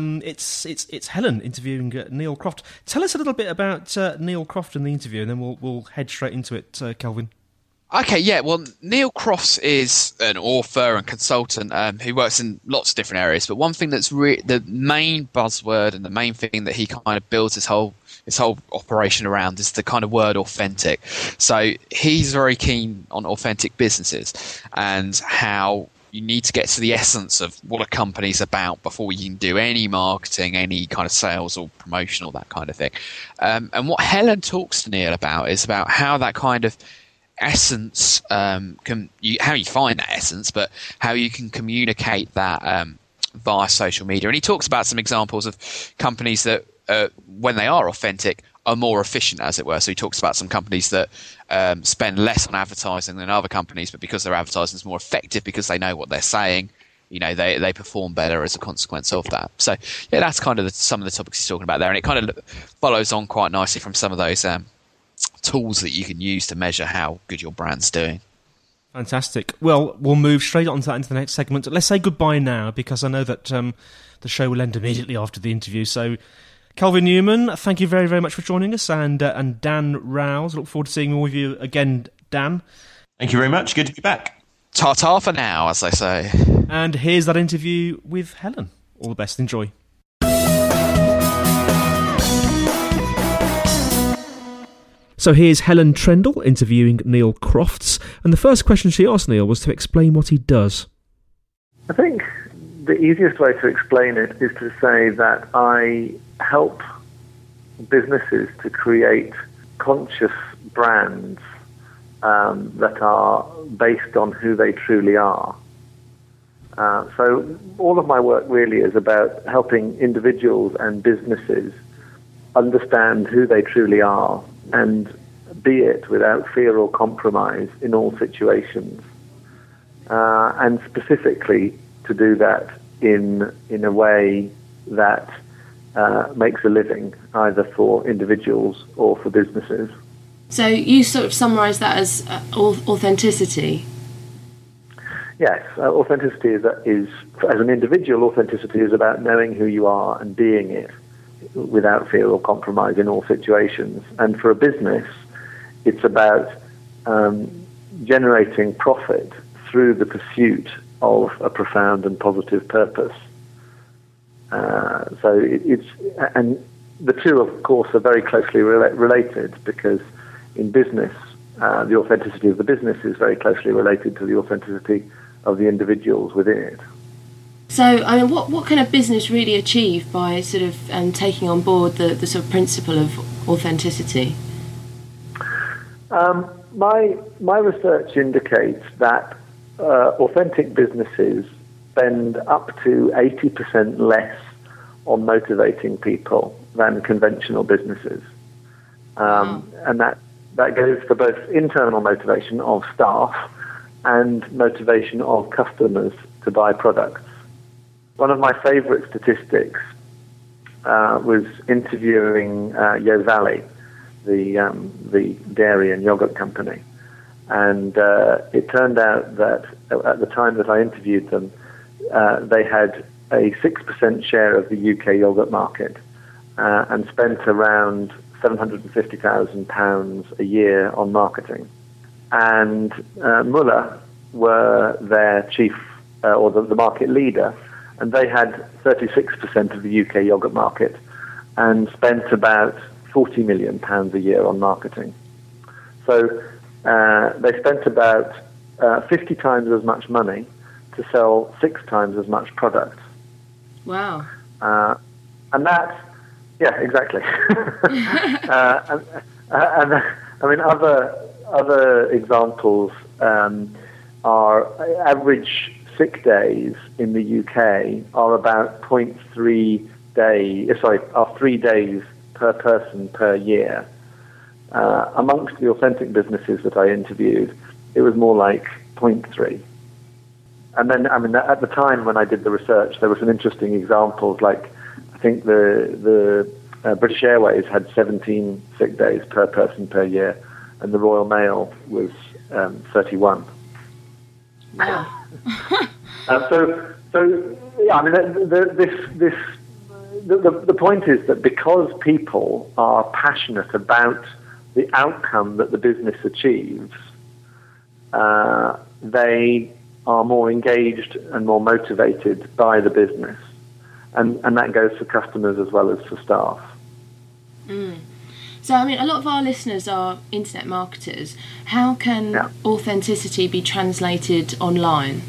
It's Helen interviewing Neil Croft. Tell us a little bit about Neil Croft and the interview, and then we'll head straight into it, Kelvin. Okay, yeah. Well, Neil Croft is an author and consultant who works in lots of different areas. But one thing that's the main buzzword and the main thing that he kind of builds his whole operation around is the kind of word authentic. So he's very keen on authentic businesses and how you need to get to the essence of what a company's about before you can do any marketing, any kind of sales or promotional, that kind of thing. And what Helen talks to Neil about is about how that kind of essence how you find that essence, but how you can communicate that via social media. And he talks about some examples of companies that when they are authentic are more efficient, as it were. So he talks about some companies that spend less on advertising than other companies, but because their advertising is more effective, because they know what they're saying, you know, they perform better as a consequence of that. So yeah, that's kind of some of the topics he's talking about there, and it kind of follows on quite nicely from some of those tools that you can use to measure how good your brand's doing. Fantastic. Well, we'll move straight on to that into the next segment. Let's say goodbye now, because I know that the show will end immediately after the interview. So, Kelvin Newman, thank you very, very much for joining us, and Dan Rouse. Look forward to seeing all of you again, Dan. Thank you very much. Good to be back. Ta-ta for now, as they say. And here's that interview with Helen. All the best. Enjoy. So here's Helen Trendle interviewing Neil Crofts, and the first question she asked Neil was to explain what he does. I think the easiest way to explain it is to say that I help businesses to create conscious brands that are based on who they truly are. So all of my work really is about helping individuals and businesses understand who they truly are and be it without fear or compromise in all situations, and specifically to do that in a way that makes a living either for individuals or for businesses. So you sort of summarise that as authenticity? Yes, authenticity is, as an individual, authenticity is about knowing who you are and being it without fear or compromise in all situations. And for a business, it's about generating profit through the pursuit of a profound and positive purpose. And the two, of course, are very closely related, because in business, the authenticity of the business is very closely related to the authenticity of the individuals within it. So, I mean, what can a business really achieve by sort of taking on board the sort of principle of authenticity? My research indicates that authentic businesses spend up to 80% less on motivating people than conventional businesses. And that goes for both internal motivation of staff and motivation of customers to buy products. One of my favorite statistics was interviewing Yo Valley, the dairy and yogurt company. And it turned out that at the time that I interviewed them, they had a 6% share of the UK yogurt market and spent around £750,000 a year on marketing. And Muller were their chief, or the market leader, and they had 36% of the UK yogurt market and spent about £40 million a year on marketing. So they spent about 50 times as much money to sell 6 times as much product. Wow. And that's, yeah, exactly. and I mean, other examples are average sick days in the UK are about 3 days per person per year. Amongst the authentic businesses that I interviewed, it was more like 0.3. And then, I mean, at the time when I did the research, there were some interesting examples, like I think the British Airways had 17 sick days per person per year, and the Royal Mail was 31. Wow. So yeah, I mean, the point is that because people are passionate about the outcome that the business achieves, they are more engaged and more motivated by the business. And that goes for customers as well as for staff. Mm. So, I mean, a lot of our listeners are internet marketers. How can authenticity be translated online?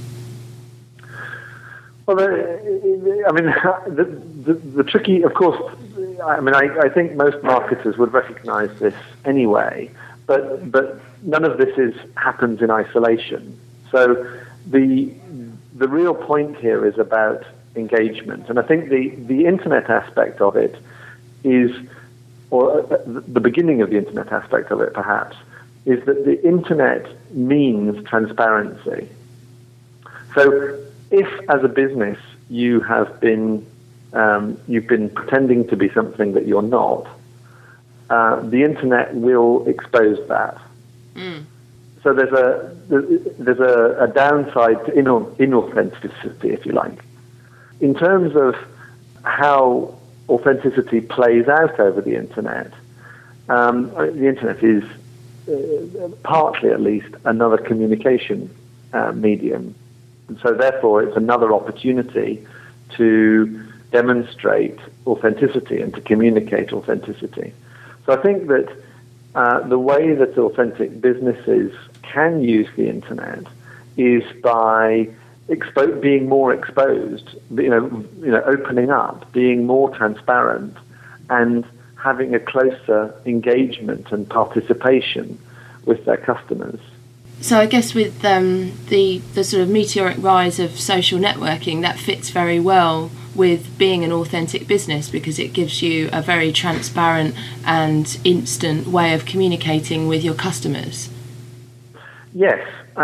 Well, I mean, the tricky, of course, I mean, I think most marketers would recognize this anyway, but none of this happens in isolation. So the real point here is about engagement. And I think the internet aspect of it is, or the beginning of the internet aspect of it perhaps, is that the internet means transparency. So if as a business you have been you've been pretending to be something that you're not, the internet will expose that. Mm. So there's a downside to inauthenticity, if you like. In terms of how authenticity plays out over the internet, the internet is partly, at least, another communication medium. And so therefore it's another opportunity to demonstrate authenticity and to communicate authenticity. So I think that the way that authentic businesses can use the internet is by being more exposed, opening up, being more transparent, and having a closer engagement and participation with their customers. So I guess with the sort of meteoric rise of social networking, that fits very well with being an authentic business, because it gives you a very transparent and instant way of communicating with your customers. Yes.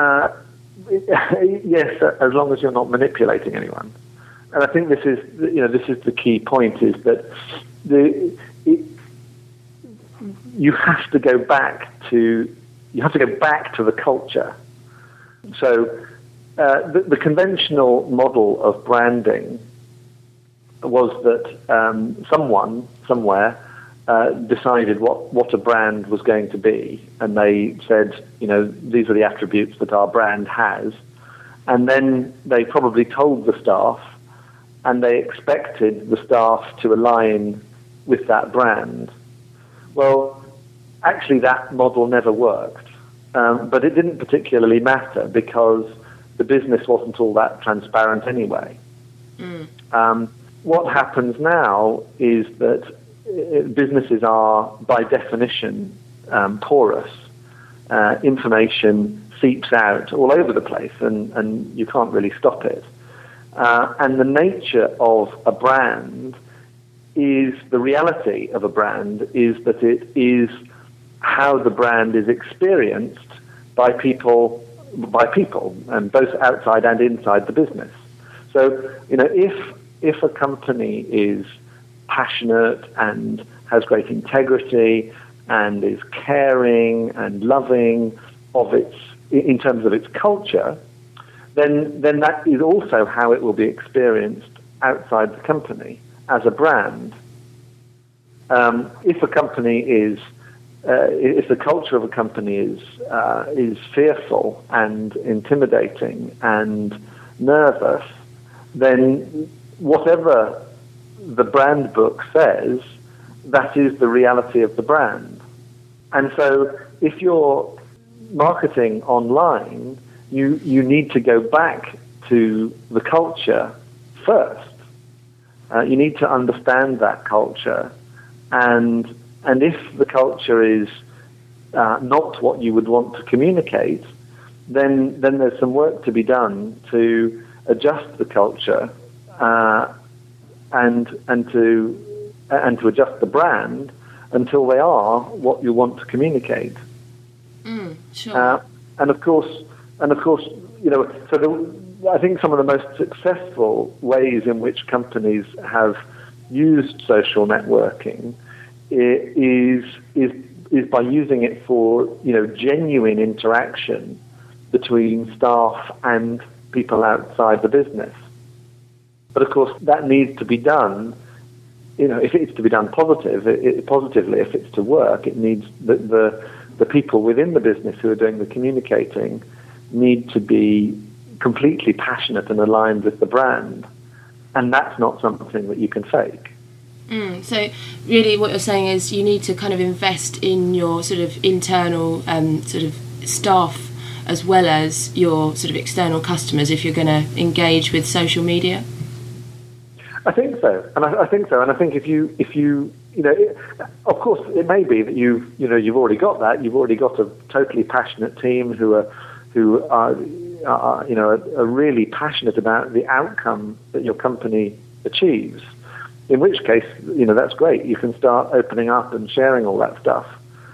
Yes, as long as you're not manipulating anyone. And I think this is the key point, is that you have to go back to the culture. So the conventional model of branding was that someone, somewhere, decided what a brand was going to be, and they said, these are the attributes that our brand has, and then they probably told the staff, and they expected the staff to align with that brand. Well, actually that model never worked, but it didn't particularly matter because the business wasn't all that transparent anyway. What happens now is that businesses are, by definition, porous. Information seeps out all over the place, and you can't really stop it. And the nature of a brand is, the reality of a brand is that it is how the brand is experienced by people, and both outside and inside the business. So, if a company is passionate and has great integrity and is caring and loving in terms of its culture, then that is also how it will be experienced outside the company as a brand. If a company is, if the culture of a company is fearful and intimidating and nervous, then whatever the brand book says, that is the reality of the brand. And so if you're marketing online, you need to go back to the culture first. You need to understand that culture, and if the culture is not what you would want to communicate, then there's some work to be done to adjust the culture and to adjust the brand until they are what you want to communicate. Sure. And of course, I think some of the most successful ways in which companies have used social networking is by using it for genuine interaction between staff and people outside the business. But of course, that needs to be done. If it's to be done positively, if it's to work, it needs the people within the business who are doing the communicating need to be completely passionate and aligned with the brand, and that's not something that you can fake. So really what you're saying is you need to kind of invest in your sort of internal sort of staff as well as your sort of external customers if you're going to engage with social media? I think so, and I think if you of course it may be that you've already got that. You've already got a totally passionate team who are really passionate about the outcome that your company achieves. In which case, that's great. You can start opening up and sharing all that stuff.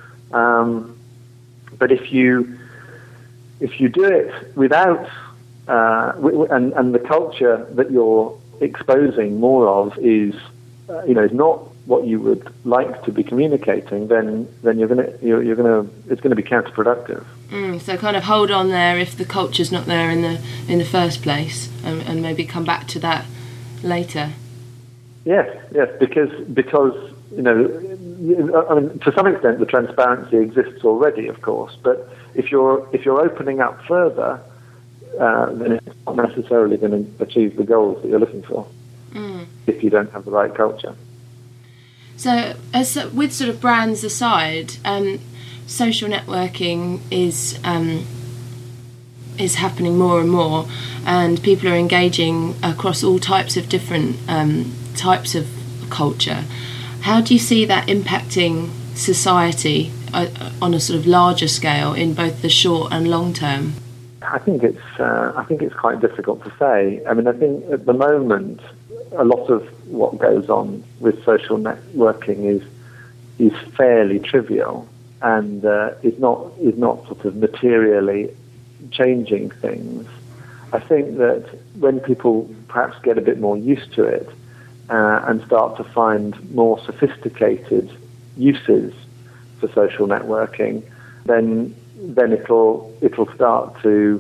But if you do it without and the culture that you're exposing more of is not what you would like to be communicating, then it's going to be counterproductive. So kind of hold on there if the culture's not there in the first place, and maybe come back to that later. Yes, because I mean, to some extent the transparency exists already, of course. But if you're opening up further, then it's not necessarily going to achieve the goals that you're looking for if you don't have the right culture. So, with sort of brands aside, social networking is happening more and more, and people are engaging across all types of different types of culture. How do you see that impacting society on a sort of larger scale in both the short and long term? I think it's quite difficult to say. I mean, I think at the moment a lot of what goes on with social networking is fairly trivial and is not sort of materially changing things. I think that when people perhaps get a bit more used to it and start to find more sophisticated uses for social networking, then it'll start to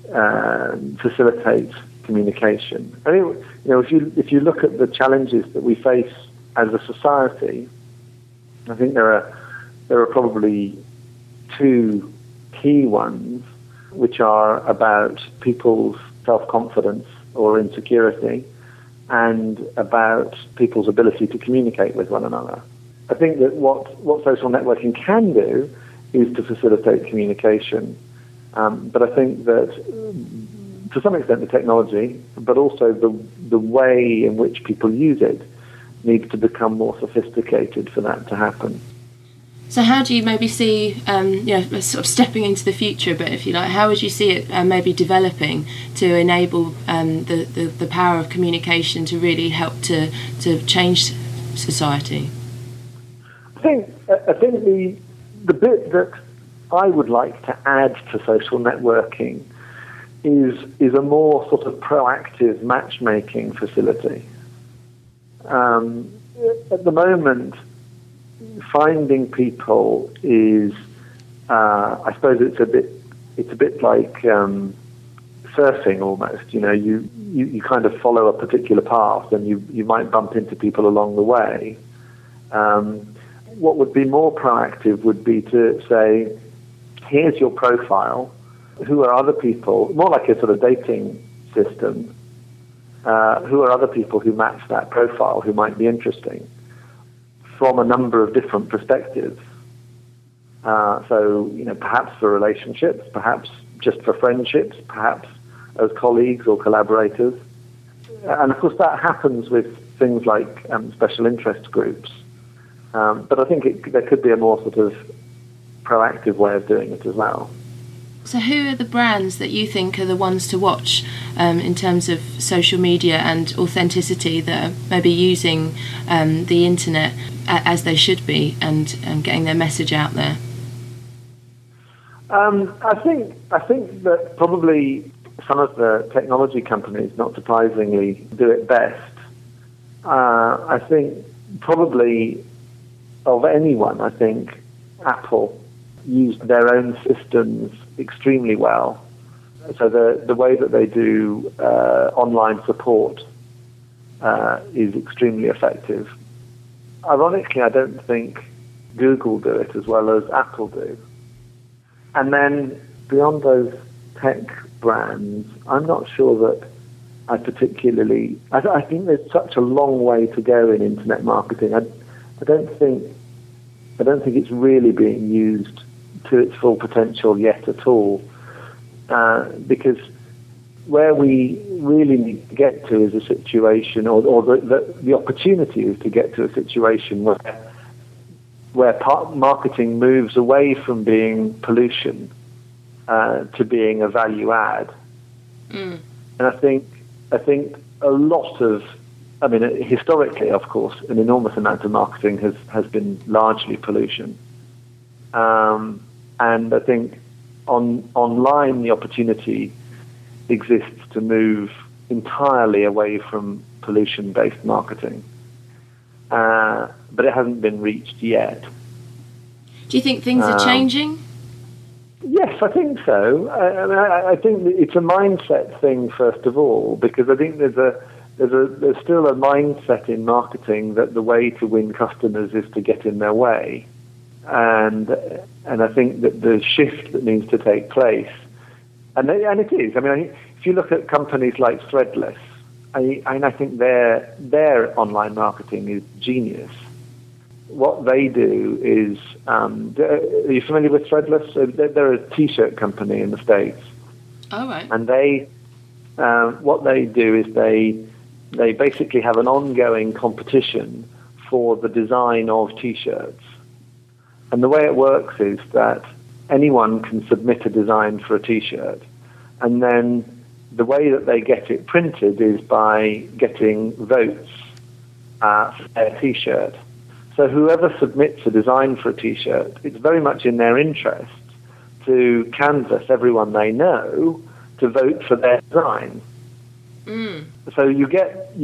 facilitates communication. I think, if you look at the challenges that we face as a society, I think there are probably two key ones, which are about people's self-confidence or insecurity, and about people's ability to communicate with one another. I think that what social networking can do is to facilitate communication. But I think that, to some extent, the technology, but also the way in which people use it, needs to become more sophisticated for that to happen. So how do you maybe see, sort of stepping into the future, but if you like, how would you see it maybe developing to enable the power of communication to really help to change society? I think the bit that I would like to add to social networking is a more sort of proactive matchmaking facility. At the moment, finding people is, I suppose it's a bit like surfing almost. You kind of follow a particular path, and you might bump into people along the way. What would be more proactive would be to say, here's your profile. Who are other people? More like a sort of dating system. Who are other people who match that profile, who might be interesting, from a number of different perspectives. So, perhaps for relationships, perhaps just for friendships, perhaps as colleagues or collaborators. And of course that happens with things like special interest groups. But I think there could be a more sort of proactive way of doing it as well. So who are the brands that you think are the ones to watch in terms of social media and authenticity that are maybe using the internet as they should be and getting their message out there? I think that probably some of the technology companies, not surprisingly, do it best. I think probably of anyone, I think Apple used their own systems extremely well. So the way that they do online support is extremely effective. Ironically, I don't think Google do it as well as Apple do. And then beyond those tech brands, I'm not sure that I particularly... I think there's such a long way to go in internet marketing. I don't think it's really being used to its full potential yet at all, because where we really need to get to is a situation, or the opportunity is to get to a situation where marketing moves away from being pollution to being a value add. And I think a lot of, historically, of course, an enormous amount of marketing has been largely pollution. And I think online the opportunity exists to move entirely away from pollution-based marketing. But it hasn't been reached yet. Do you think things are changing? Yes, I think so. I think it's a mindset thing, first of all, because I think there's still a mindset in marketing that the way to win customers is to get in their way. And I think that the shift that needs to take place, and it is. If you look at companies like Threadless, I think their online marketing is genius. What they do is, are you familiar with Threadless? They're a T-shirt company in the States. Oh, right. And what they do is they basically have an ongoing competition for the design of T-shirts. And the way it works is that anyone can submit a design for a T-shirt, and then the way that they get it printed is by getting votes for their T-shirt. So whoever submits a design for a T-shirt, it's very much in their interest to canvass everyone they know to vote for their design. So you get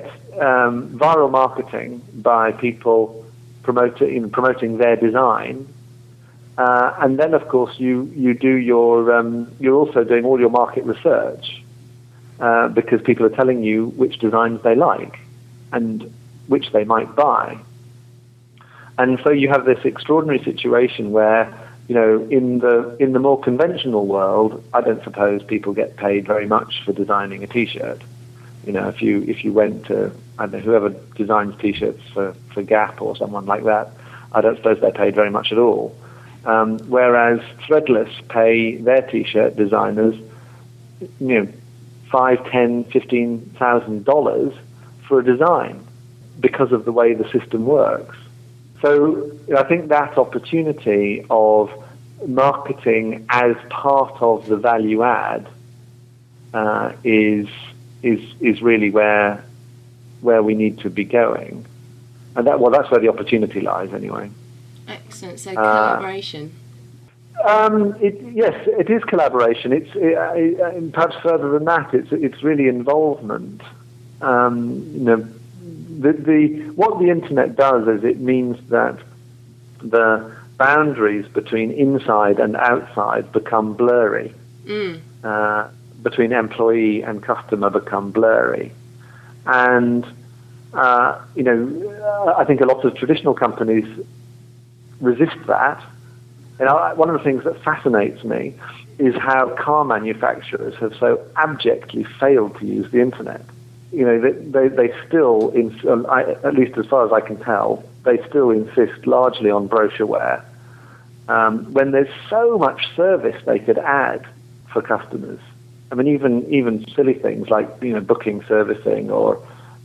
viral marketing by people promoting their design, And then, of course, you do you're also doing all your market research because people are telling you which designs they like and which they might buy. And so you have this extraordinary situation where, in the more conventional world, I don't suppose people get paid very much for designing a T-shirt. If you went to, I don't know, whoever designs T-shirts for Gap or someone like that, I don't suppose they're paid very much at all. Whereas Threadless pay their T-shirt designers, $5,000, $10,000, $15,000 for a design because of the way the system works. So I think that opportunity of marketing as part of the value add is really where we need to be going, and that's where the opportunity lies anyway. Excellent. So collaboration. Yes, it is collaboration. It's perhaps further than that. It's really involvement. What the internet does is it means that the boundaries between inside and outside become blurry. Between employee and customer become blurry. And, I think a lot of traditional companies resist that. One of the things that fascinates me is how car manufacturers have so abjectly failed to use the internet. They still, at least as far as I can tell, they still insist largely on brochureware when there's so much service they could add for customers. I mean, even silly things like booking servicing or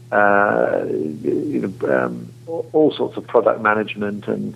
all sorts of product management and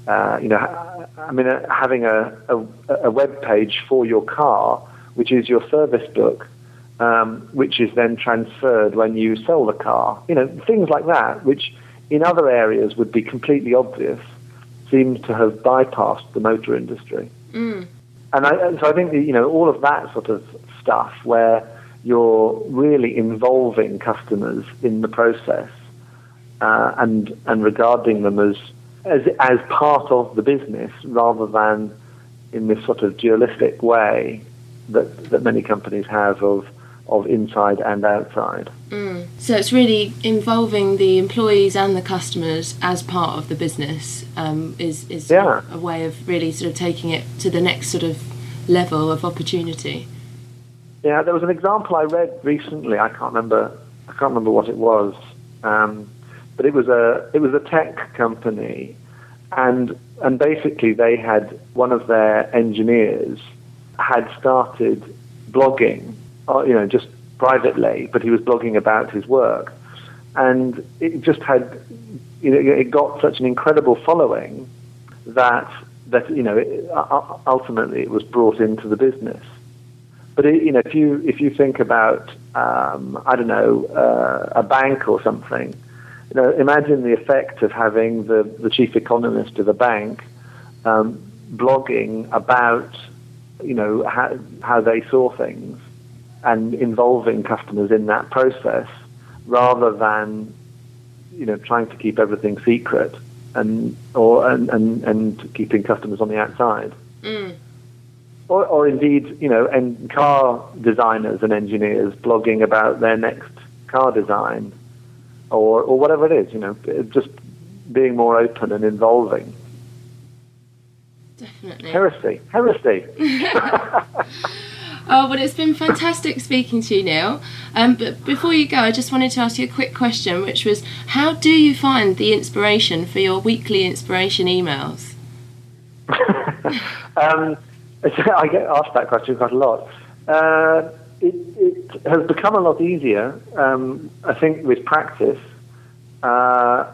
having a web page for your car, which is your service book, which is then transferred when you sell the car. Things like that, which in other areas would be completely obvious, seems to have bypassed the motor industry. And so I think all of that sort of stuff where you're really involving customers in the process and regarding them as part of the business rather than in this sort of dualistic way that many companies have of inside and outside. So it's really involving the employees and the customers as part of the business is a way of really sort of taking it to the next sort of level of opportunity. Yeah, there was an example I read recently. I can't remember what it was, but it was a tech company, and basically they had one of their engineers had started blogging, just privately, but he was blogging about his work, and it just had, it got such an incredible following that ultimately it was brought into the business. But if you think about a bank or something, imagine the effect of having the chief economist of a bank blogging about how they saw things and involving customers in that process rather than trying to keep everything secret and keeping customers on the outside. Or indeed, and car designers and engineers blogging about their next car design, or whatever it is, just being more open and involving. Definitely. Heresy. Oh, well, it's been fantastic speaking to you, Neil. But before you go, I just wanted to ask you a quick question, which was, how do you find the inspiration for your weekly inspiration emails? I get asked that question quite a lot. It has become a lot easier, I think, with practice. But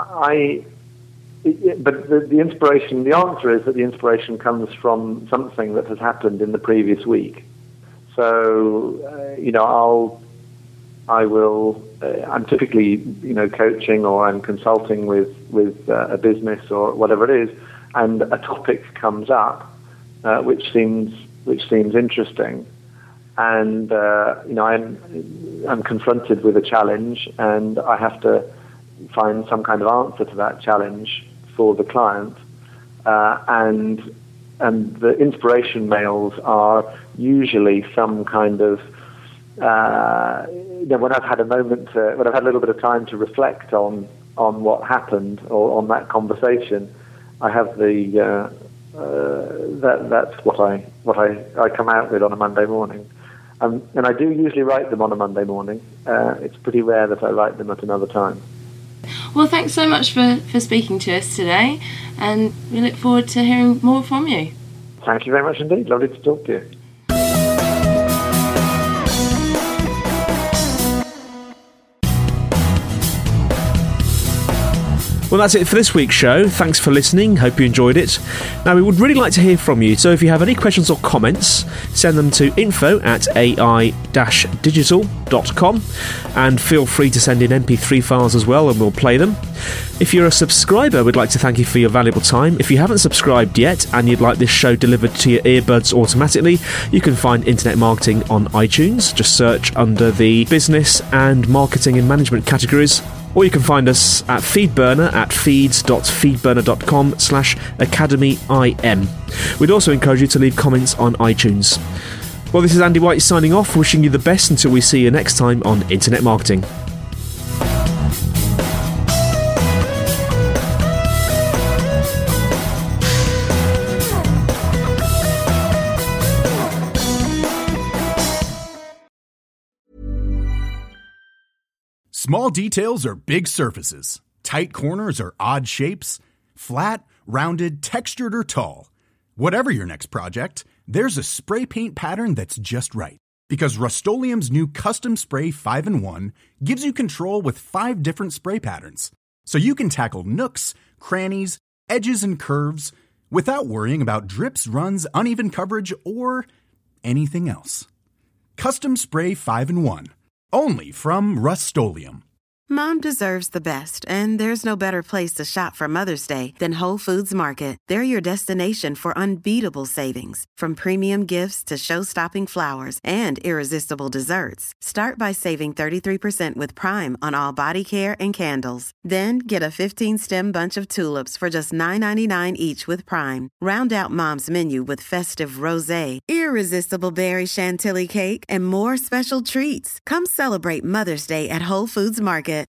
the inspiration, the answer is that the inspiration comes from something that has happened in the previous week. So, I'm typically, coaching or I'm consulting with a business or whatever it is, and a topic comes up. Which seems interesting, and I'm confronted with a challenge, and I have to find some kind of answer to that challenge for the client, and the inspiration mails are usually some kind of, when I've had a moment, when I've had a little bit of time to reflect on what happened or on that conversation, I have that's what I come out with on a Monday morning. And I do usually write them on a Monday morning. It's pretty rare that I write them at another time. Well, thanks so much for speaking to us today, and we look forward to hearing more from you. Thank you very much indeed. Lovely to talk to you. Well, that's it for this week's show. Thanks for listening. Hope you enjoyed it. Now, we would really like to hear from you, so if you have any questions or comments, send them to info@ai-digital.com, and feel free to send in MP3 files as well, and we'll play them. If you're a subscriber, we'd like to thank you for your valuable time. If you haven't subscribed yet and you'd like this show delivered to your earbuds automatically, you can find Internet Marketing on iTunes. Just search under the business and marketing and management categories. Or you can find us at Feedburner at feeds.feedburner.com/academyim. We'd also encourage you to leave comments on iTunes. Well, this is Andy White signing off, wishing you the best until we see you next time on Internet Marketing. Small details are big surfaces. Tight corners are odd shapes. Flat, rounded, textured, or tall. Whatever your next project, there's a spray paint pattern that's just right. Because Rust-Oleum's new Custom Spray 5-in-1 gives you control with 5 different spray patterns. So you can tackle nooks, crannies, edges, and curves without worrying about drips, runs, uneven coverage, or anything else. Custom Spray 5-in-1. Only from Rust-Oleum. Mom deserves the best, and there's no better place to shop for Mother's Day than Whole Foods Market. They're your destination for unbeatable savings, from premium gifts to show-stopping flowers and irresistible desserts. Start by saving 33% with Prime on all body care and candles. Then get a 15-stem bunch of tulips for just $9.99 each with Prime. Round out Mom's menu with festive rosé, irresistible berry chantilly cake, and more special treats. Come celebrate Mother's Day at Whole Foods Market.